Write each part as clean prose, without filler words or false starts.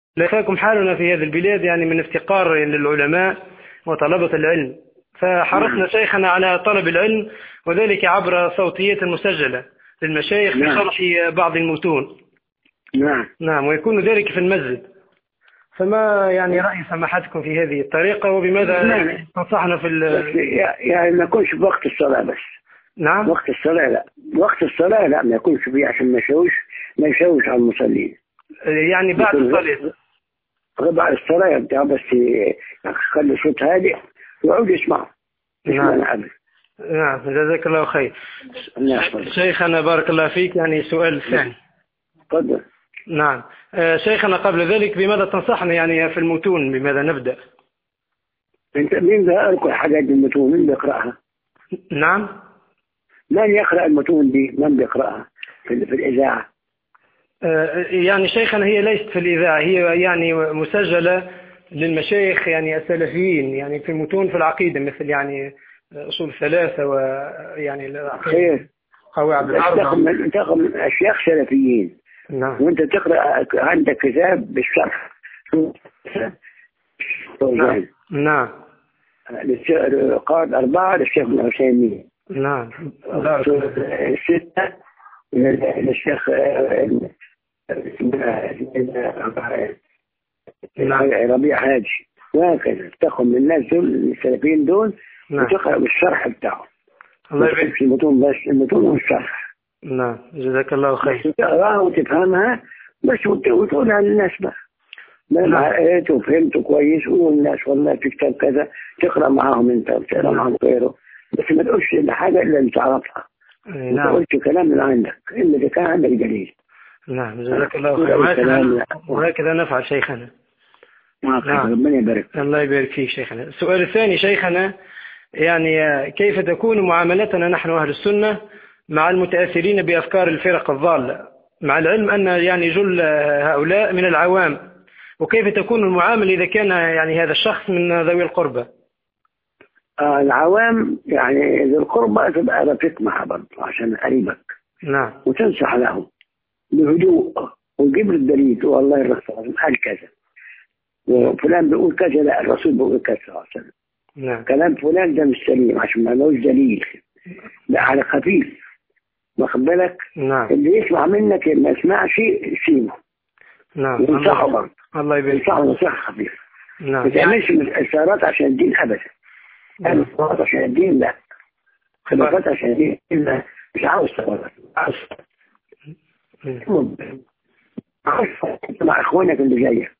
لكم حالنا في هذه البلاد يعني من افتقار للعلماء وطلبة العلم، فحرصنا شيخنا على طلب العلم، وذلك عبر صوتيات مسجلة للمشايخ في شرح بعض المتون. نعم، ويكون ذلك في المسجد. فما يعني رأي سماحتكم في هذه الطريقة، وبماذا تنصحنا في يعني ما يكونش بوقت الصلاة بس. نعم، وقت الصلاة لا، وقت الصلاة لا، ما يكونش فيه عشان ما يشوش على المصلين. يعني بعد الصلاة. بعد الصلاة يبدأ بس يخلي صوت هادئ ويعود يسمعه. نعم، جزاك الله خير. شيخنا بارك الله فيك، يعني سؤال ثاني. تفضل. نعم، شيخنا قبل ذلك بماذا تنصحنا يعني في المتون، بماذا نبدأ؟ انت مين بيقرأ حاجات المتون؟ مين بيقرأها؟ نعم، من يقرأ المتون دي؟ من بيقرأها في الإذاعة؟ يعني شيخنا هي ليست في الإذاعة، هي يعني مسجلة للمشايخ يعني السلفيين، يعني في متون في العقيدة، مثل يعني أصول ثلاثة ويعني خير قواعد الأربعة. تاخذ من أشياخ سلفيين. نعم، وانت تقرأ عندك كتاب بالشرح. نعم، قاعد 4 للشيخ ابن عثيمين. نعم، 6 للشيخ ربيع هادي، وهكذا تاخذ من الناس دول السلفيين دول. نعم، وتقرأ بالشرح بتاعه. الله يبارك في المتون، بس المتون والشرح. نعم، جزاك الله خير. تقراها وتفهمها بس وتقولها للناس بقى. ما قريت وفهمت كويس، قولوا للناس والله في كتاب كذا، تقرأ معاهم انت وتقرأ معاهم غيره، بس ما تقولش حاجة إلا اللي تعرفها. ما تقولش كلام من عندك إلا إذا كان عندك دليل. نعم، جزاك الله خير. وهكذا نفعل شيخنا. نعم، ربنا يبارك. الله يبارك فيك شيخنا. السؤال الثاني شيخنا، يعني كيف تكون معاملتنا نحن أهل السنة مع المتأثرين بأفكار الفرق الضالة، مع العلم أن يعني جل هؤلاء من العوام، وكيف تكون المعاملة إذا كان يعني هذا الشخص من ذوي القربة؟ العوام يعني ذوي القربة تبقى رفيق معها برضه عشان قريبك. نعم، وتنصح له بهدوء وتجيب الدليل، والله الرسول قال كذا وفلان بيقول كذا، لا الرسول بيقول كذا عشان. نعم، كلام فلان ده مش سليم عشان ما لهوش دليل، لا على خفيف، واخد بالك؟ نعم، اللي يسمع منك ما يسمعش سيبه. نعم، ينصحه برضه. الله يبارك. ينصحه نصيحة خفيفة. نعم، ما تعملش إشارات عشان الدين أبدا. إشارات عشان الدين لا. خلافات عشان الدين لا. مش عاوز إشارات. عاوز مع إخوانك اللي جايك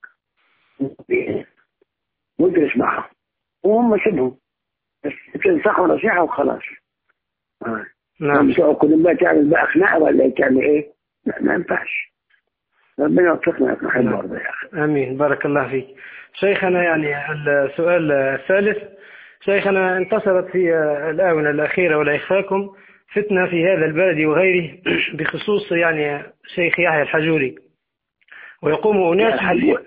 وادرس معهم وهم سيبهم، بس تنصحوا نصيحة وخلاص. نعم، مش كل ما تعمل بقى خناقة ولا تعمل إيه؟ لا ما ينفعش. ربنا يوفقنا نحن برضه يا أخي. آمين، بارك الله فيك. شيخنا يعني السؤال الثالث، شيخنا انتصرت في الآونة الأخيرة ولا إخفاكم فتنة في هذا البلد وغيره بخصوص يعني شيخ يحيى الحجوري، ويقوم أناس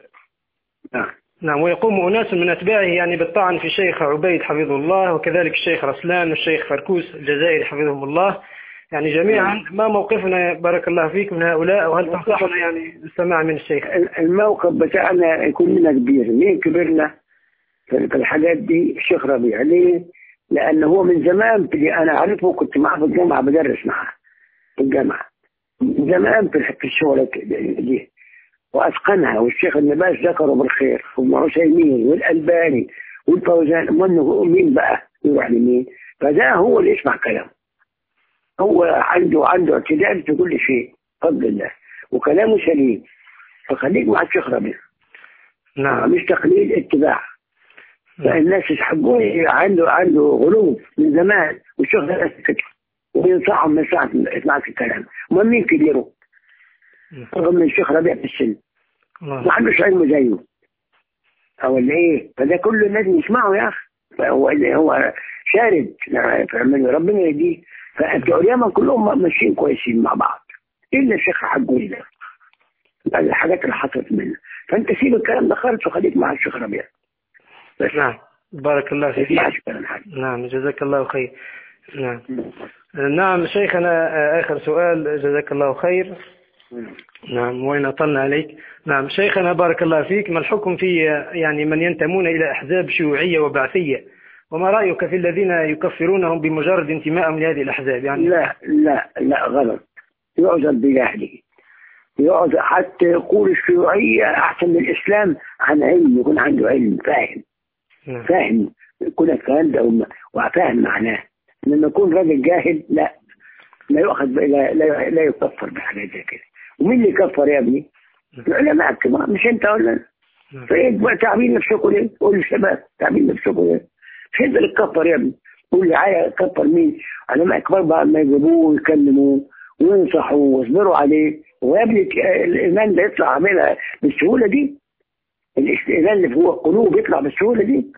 ويقوم أناس من أتباعه يعني بالطعن في الشيخ عبيد حفظه الله، وكذلك الشيخ رسلان والشيخ فركوس الجزائري حفظهم الله، يعني جميعا. ما موقفنا بارك الله فيك من هؤلاء، وهل تنصحنا يعني السماع من الشيخ؟ الموقف بتاعنا يكون لنا كبير. مين كبرنا في الحاجات دي؟ الشيخ ربيع. ليه؟ لأنه هو من زمان أنا أعرفه، كنت معه في الجامعة بدرس معه في الجامعة من زمان في الشغل دي وأتقنها. والشيخ النباس ذكره بالخير، وابن عثيمين والألباني والفوزان. مين بقى يروح لمين؟ فده هو اللي يسمع كلامه. هو عنده اعتدال في كل شيء بفضل الله، وكلامه سليم. فخليك مع الشيخ ربيع. نعم، مش تقليد، اتباع. فالناس يحبوه، عنده غلو من زمان، والشيخ ربيع كده وينصحهم من ساعة اسمعك الكلام. ما مين كبيره رغم من الشيخ ربيع في السن ما عندوش علم زيه او اللي ايه. فده كله لازم يسمعه يا اخي. هو شارد ربنا يهديه. فبتوع اليمن كلهم ماشيين كويسين مع بعض الا الشيخ حجوري ده بعد الحاجات اللي حصلت منه. فانت سيب الكلام ده خالص وخليك مع الشيخ ربيع بس. نعم، بارك الله فيك. نعم، جزاك الله خير. نعم، نعم شيخنا آخر سؤال، جزاك الله خير. نعم، وإن أطلنا عليك. نعم شيخنا بارك الله فيك، ما الحكم في يعني من ينتمون إلى أحزاب شيوعية وبعثية، وما رأيك في الذين يكفرونهم بمجرد انتمائهم لهذه الأحزاب؟ يعني لا لا لا، غلط. يعذر بجهله، يعذر. حتى يقول الشيوعية أحسن من الإسلام عن علم، يكون عنده علم، فاهم. نعم. فاهم، يكون الكلام ده وفاهم معناه. لما يكون راجل جاهل لا يؤخذ، لا يكفر بحاجات زي كده. ومين اللي كفر يا ابني؟ العلماء الكبار، مش انت ولا نعم. فايه تعبين نفسكم ليه؟ قول للشباب تعبين نفسكم ليه؟ مش انت اللي تكفر يا ابني. قول لي عايز كفر مين؟ علماء كبار بعد ما يجيبوه ويكلموه وينصحوا واصبروا عليه. ويا ابني الايمان ده يطلع عاملها بالسهوله دي؟ الايمان اللي هو القلوب يطلع بالسهوله دي؟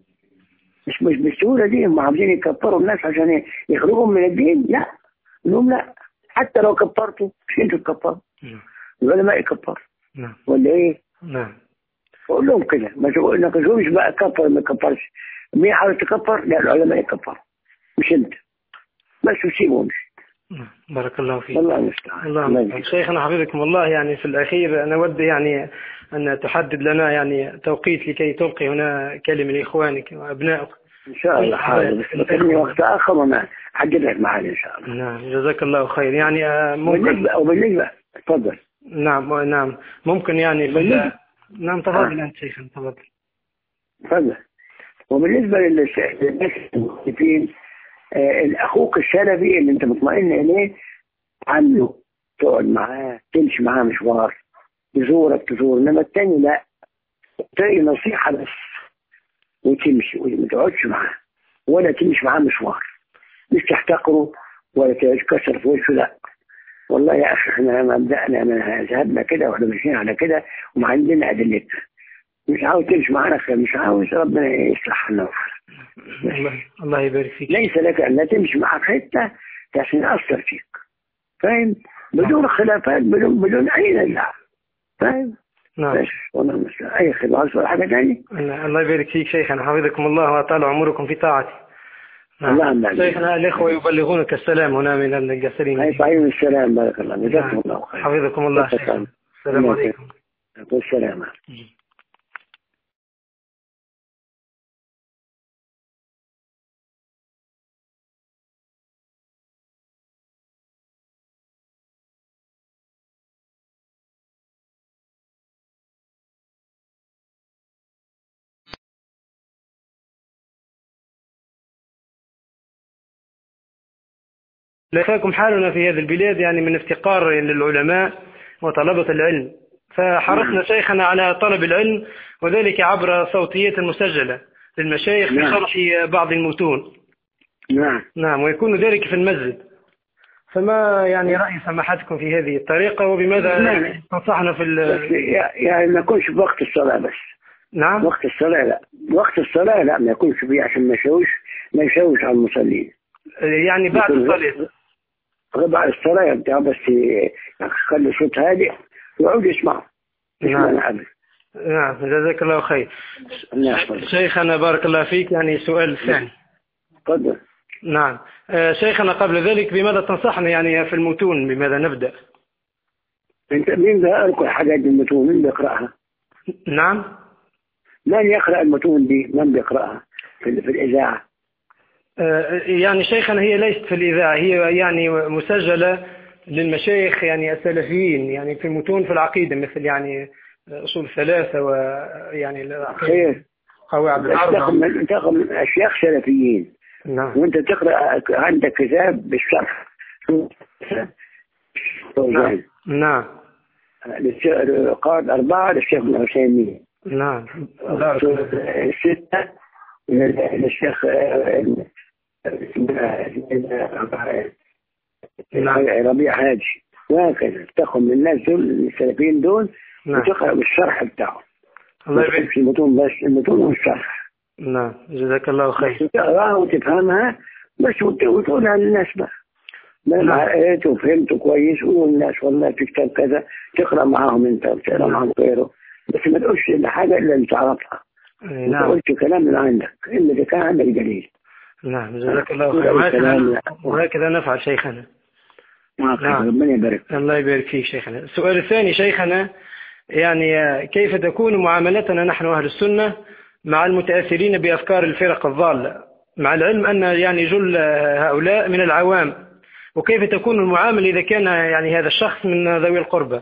مش بالسهوله دي. هم عاوزين يكفروا الناس عشان يخرجهم من الدين. لا، لهم لا. حتى لو كفرتوا مش انتوا تكفروا، العلماء يكفروا. نعم. ولا ايه؟ نعم. قول لهم كده، ما تقولوش بقى كفر ما كفرش. مين حاول تكفر؟ لا، العلماء يكفروا مش انت بس، وسيبهمش. بارك الله فيك. الله المستعان. الله شيخنا حفظكم الله، يعني في الأخير أنا أود يعني أن تحدد لنا يعني توقيت لكي تلقي هنا كلمة لإخوانك وأبنائك. إن شاء الله حاضر، بس بكلمني وقت آخر وأنا حدد لك معانا إن شاء الله. نعم جزاك الله خير. يعني ممكن وبالنسبة تفضل. نعم ممكن يعني نعم تفضل أنت شيخنا تفضل. تفضل. وبالنسبة للناس المختلفين، أخوك السلفي اللي أنت مطمئن إليه عنه، تقعد معاه تمشي معاه مشوار، يزورك تزور. إنما التاني لا، تلاقي نصيحة بس وتمشي وما تقعدش معاه ولا تمشي معاه مشوار. مش تحتقره ولا تكسر في وشه، لا. والله يا أخي احنا مبدأنا ما ذهبنا كده واحنا ماشيين على كده وما عندنا أدلتنا. مش عاوز تمشي معانا خير، مش عاوز، ربنا يصلح لنا. الله يبارك فيك. ليس لك أن لا تمشي مع حتة عشان يأثر فيك، فاهم؟ بدون خلافات، بدون أي نزاع، فاهم؟ نعم. بس والله أي خلاف ولا حاجة تانية. الله يبارك فيك شيخنا حفظكم الله وأطال عمركم في طاعتي. نعم. شيخنا الإخوة يبلغونك السلام هنا من الجسرين. أي صحيح السلام، بارك الله، جزاكم الله خير. حفظكم الله شيخنا. السلام عليكم. والسلام. لكم حالنا في هذه البلاد يعني من افتقار للعلماء وطلبة العلم، فحرصنا شيخنا على طلب العلم، وذلك عبر صوتيات مسجلة للمشايخ في شرح بعض المتون. نعم. ويكون ذلك في المسجد. فما يعني رأي سماحتكم في هذه الطريقة، وبماذا تنصحنا في يعني ما يكونش بوقت الصلاة بس. نعم. وقت الصلاة لا، وقت الصلاة لا، ما يكونش فيه عشان ما يشوش على المصلين. يعني بعد الصلاة. بعد الصلاة بتاع بس خلي صوت هادئ ويقعد يسمع. نعم. جزاك الله خير. شيخنا بارك الله فيك، يعني سؤال ثاني. تفضل. نعم. شيخنا قبل ذلك بماذا تنصحنا يعني في المتون، بماذا نبدأ؟ انت مين بيقرأ كل حاجات المتون؟ مين بيقرأها؟ نعم. من يقرأ المتون دي؟ من بيقرأها في الإذاعة؟ يعني شيخنا هي ليست في الإذاعة، هي يعني مسجلة للمشايخ يعني السلفيين، يعني في متون في العقيدة، مثل يعني أصول ثلاثة ويعني خير قواعد الأربعة. تاخذ من أشياخ سلفيين. نعم. وأنت تقرأ عندك كتاب بالشرح. نعم. قاعدة 4 للشيخ ابن عثيمين. نعم. 6 للشيخ ربيع هادي، وهكذا تاخذ من الناس دول السلفيين دول. نعم. وتقرأ بالشرح بتاعه. الله يبارك في المتون، بس المتون والشرح. نعم جزاك الله خير. تقراها وتفهمها بس وتقولها للناس بقى. ما قريت وفهمت كويس، وقول للناس والله في كتاب كذا، تقرأ معاهم انت وتقرأ معهم غيره، بس ما تقولش حاجة إلا اللي تعرفها. نعم. ما تقولش كلام من عندك إلا إذا كان عندك دليل. نعم جزاك الله خير. وهكذا نفعل شيخنا. نعم. ربنا يبارك. الله يبارك فيك شيخنا. السؤال الثاني شيخنا، يعني كيف تكون معاملتنا نحن أهل السنة مع المتأثرين بأفكار الفرق الضالة، مع العلم أن يعني جل هؤلاء من العوام، وكيف تكون المعاملة إذا كان يعني هذا الشخص من ذوي القربى؟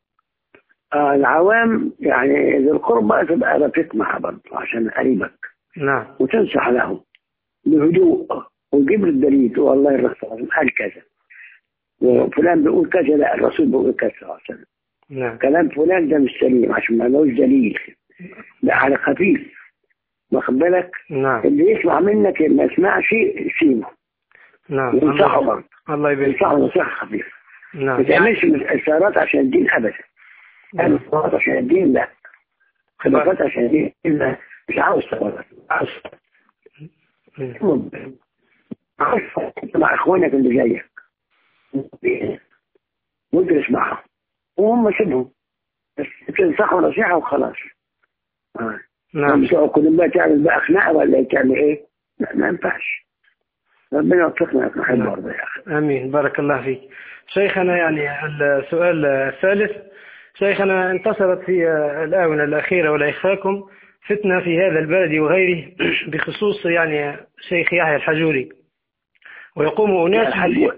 العوام يعني ذي القربى تبقى رفيق معها برضه عشان قريبك. نعم. وتنصح لهم بهدوء وتجيب الدليل، والله الرسول قال كذا وفلان بيقول كذا، لا الرسول بيقول كذا عشان نعم. كلام فلان ده مش سليم عشان ما لهوش دليل، لا على خفيف، واخد بالك؟ نعم. اللي يسمع منك ما يسمعش سيبه. نعم. ينصحه برضه. الله يبارك. ينصحه نصيحة خفيفة. نعم. ما تعملش إشارات عشان الدين أبدا. إشارات عشان الدين لا. خلافات عشان الدين لا. مش عاوز تغلط. عاوز مع إخوانك اللي جايك وادرس معهم وهم سيبهم، بس تنصحوا نصيحة وخلاص. نعم. مش كل ما تعمل بقى خناقة ولا تعمل إيه؟ لا ما ينفعش. ربنا يوفقنا نحب برضه يا أخي. آمين. بارك الله فيك شيخنا. يعني السؤال الثالث شيخنا، انتصرت في الآونة الأخيرة ولا يخفاكم فتنة في هذا البلد وغيره بخصوص يعني شيخ يحيى الحجوري، ويقوم أناس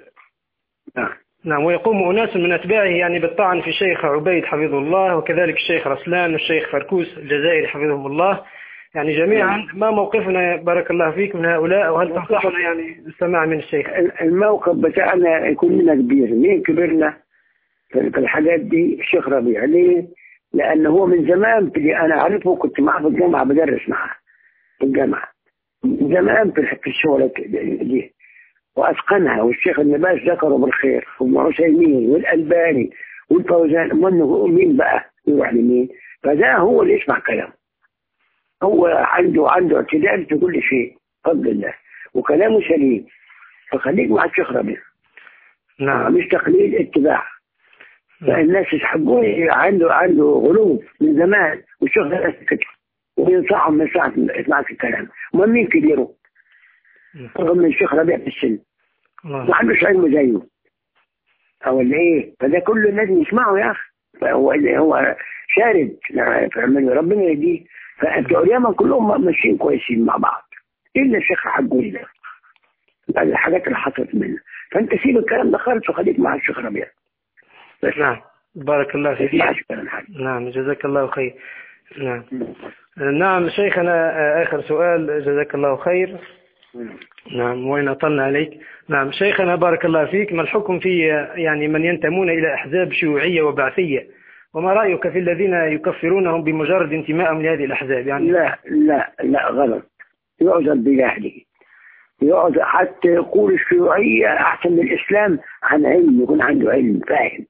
نعم ويقوم أناس من أتباعه يعني بالطعن في الشيخ عبيد حفظه الله، وكذلك الشيخ رسلان والشيخ فركوس الجزائري حفظهم الله، يعني جميعا. ما موقفنا بارك الله فيك من هؤلاء، وهل تنصحنا يعني السماع من الشيخ؟ الموقف بتاعنا يكون لنا كبير. مين كبرنا في الحاجات دي؟ الشيخ ربيع. ليه؟ لأن هو من زمان أنا عارفه، كنت معه في الجامعة بدرس معه في الجامعة من زمان في الشغل دي وأتقنها. والشيخ النباس ذكره بالخير، وابن عثيمين والألباني والفوزان. مين بقى يروح لمين؟ فده هو اللي يسمع كلامه. هو عنده اعتدال في كل شيء بفضل الله، وكلامه سليم. فخليك مع الشيخ ربيع. نعم. مش تقليد، اتباع. فالناس يحبوه. عنده غلو من زمان، والشيخ ده كده وينصحهم من ساعة يسمعك الكلام. مين كبيره رغم من الشيخ ربيع في السن ما عندوش علم زيه او اللي ايه. فده كل الناس يسمعه يا اخي. هو شارد في ربنا يهديه. فانتوا اليمن كلهم ماشيين كويسين مع بعض الا الشيخ حجوري ده الحاجات اللي حصلت منه. فانت سيب الكلام ده خالص وخليك مع الشيخ ربيع. نعم. بارك الله فيك. نعم. جزاك الله خير. نعم. نعم شيخنا، آخر سؤال. جزاك الله خير. نعم. وين أطلنا عليك. نعم شيخنا بارك الله فيك، ما الحكم في يعني من ينتمون إلى أحزاب شيوعية وبعثية، وما رأيك في الذين يكفرونهم بمجرد انتمائهم لهذه الأحزاب؟ يعني لا غلط. يعذر بجهله. يعذر حتى يقول الشيوعية أحسن من الإسلام عن علم، يكون عنده علم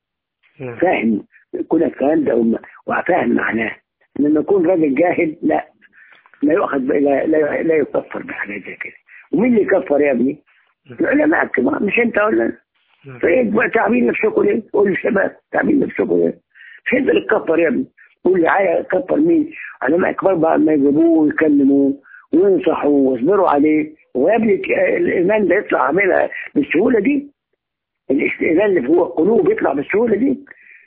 فاهم يكون الكلام ده وفاهم معناه. لما يكون راجل جاهل لا يؤخذ لا يكفر بحاجات زي كده. ومين اللي يكفر يا ابني؟ العلماء الكبار، مش انت ولا فايه تعبين نفسكم ليه؟ قول للشباب تعبين نفسكم ليه؟ مش انت اللي تكفر يا ابني. قول لي عايز كفر مين؟ علماء كبار بعد ما يجيبوه ويكلموه وينصحوا واصبروا عليه. ويا ابني الايمان ده يطلع عاملها بالسهوله دي؟ الايمان اللي هو القلوب يطلع بالسهوله دي؟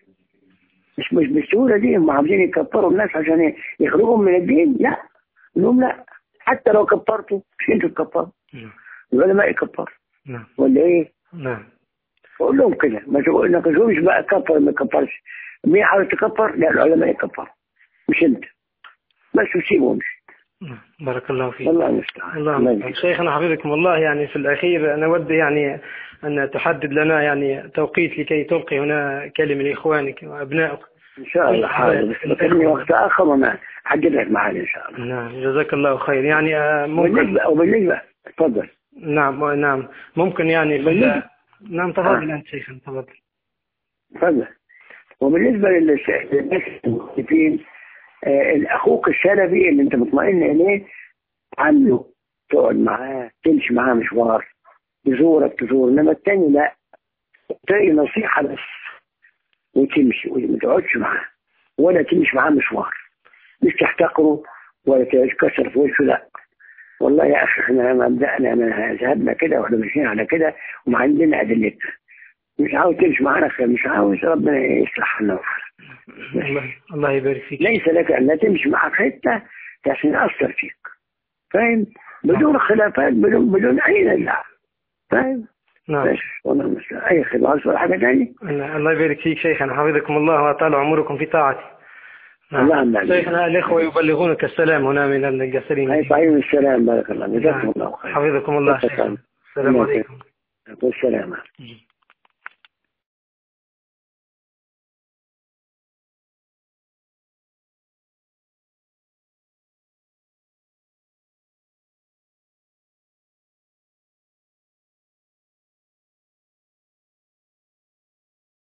مش بالسهوله دي. هم عاوزين يكفروا الناس عشان يخرجهم من الدين. لا لهم لا. حتى لو كفرتوا مش انتوا تكفروا، العلماء يكفر ولا ايه؟ نعم. قول لهم كده ما تقولوش بقى كفر ما كفرش. مين حاول تكفر؟ لا العلماء يكفر مش انت بس. وسيبهم. بارك الله فيك. الله المستعان. الله شيخنا حفظكم الله. يعني في الأخير أنا أود يعني أن تحدد لنا يعني توقيت لكي تلقي هنا كلمة لإخوانك وأبنائك. إن شاء الله حاضر. بس وقت آخر وما حددك معنا إن شاء الله. نعم. جزاك الله خير. يعني ممكن وبالنسبة تفضل. نعم ممكن يعني نعم تفضل أنت شيخنا تفضل. تفضل. وبالنسبة للناس المختلفين الأخوك السلفي اللي أنت مطمئن إليه عنه تقعد معاه تمشي معاه مشوار يزورك تزور. إنما التاني لا، التاني نصيحة بس وتمشي وما تقعدش معاه ولا تمشي معاه مشوار. مش تحتقره ولا تكسر في وشه. لا والله يا أخي احنا مبدأنا ذهبنا كده واحنا ماشيين على كده وما عندنا أدلتنا. مش عاوز تمشي معانا خير، مش عاوز، ربنا يصلح لنا. الله يبارك فيك. ليس لك أن لا تمشي معك حتة عشان يأثر فيك، فاهم؟ بدون خلافات، بدون أي نزاع، فاهم؟ نعم. والله مش أي خلاف ولا حاجة تانية. الله يبارك فيك شيخنا، حفظكم الله وأطال عمركم في طاعتي. نعم. شيخنا الإخوة يبلغونك السلام هنا من الجسرين. أي طيب، السلام، بارك الله، جزاكم الله خير. حفظكم الله شيخنا. السلام عليكم. السلام.